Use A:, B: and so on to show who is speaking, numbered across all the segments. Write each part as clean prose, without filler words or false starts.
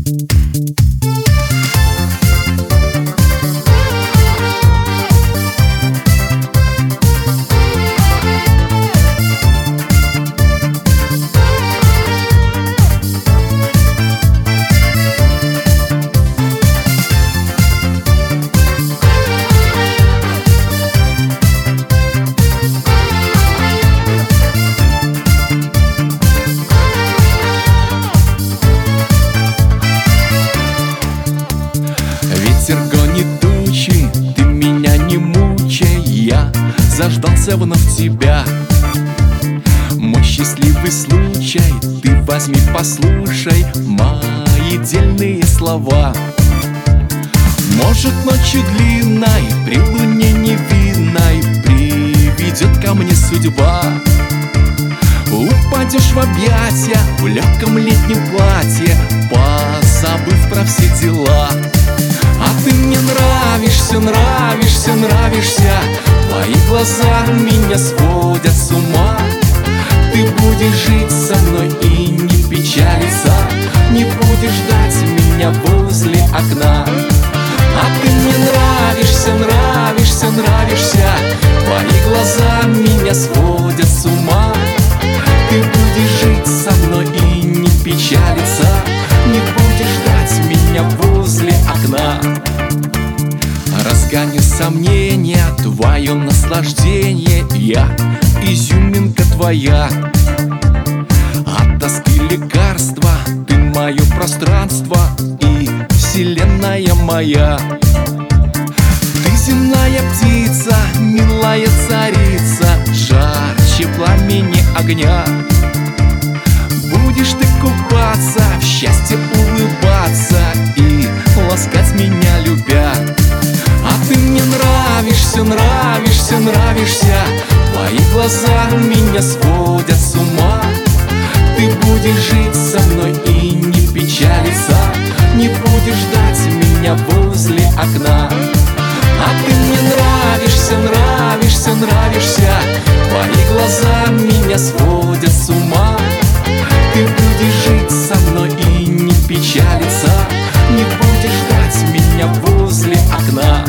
A: Ветер гонит тучи, ты меня не мучай, я заждался вновь тебя. Мой счастливый случай, ты возьми, послушай мои дельные слова. Может, ночью длинной, при луне невинной приведет ко мне судьба. Упадешь в объятия в легком летнем платье, позабыв про все дела. А ты мне нравишься, нравишься, нравишься. Твои глаза меня сводят с ума. Ты будешь жить со мной и не печалиться, не будешь ждать меня возле окна. А ты мне нравишься, нравишься, нравишься. Твои глаза меня сводят с ума. Ты будешь жить со мной и не печалиться, не будешь ждать меня возле окна. Разгоню сомнения, твое наслаждение, я изюминка твоя. От тоски лекарства, ты мое пространство и вселенная моя. Ты земная птица, милая царица, жарче пламени огня. Будешь ты купаться, в счастье улыбаться и ласкать меня любя. А ты мне нравишься, нравишься, нравишься. Твои глаза меня сводят с ума. Ты будешь жить со мной и не печалиться, не будешь ждать меня возле окна. А ты мне нравишься, нравишься, нравишься. Твои глаза меня сводят с ума. Ты будешь жить со мной и не печалиться, не будешь ждать меня возле окна.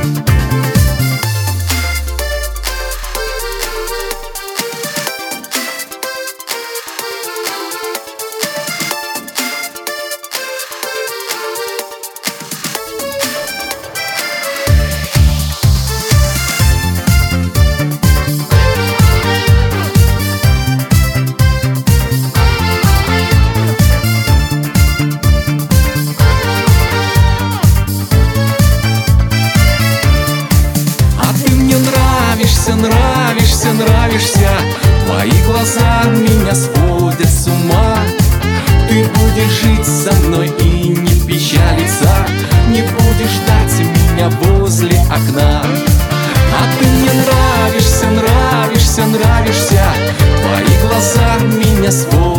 A: Нравишься, нравишься, твои глаза меня сводят с ума. Ты будешь жить со мной и не печалиться, не будешь ждать меня возле окна. А ты мне нравишься, нравишься, нравишься. Твои глаза меня сводят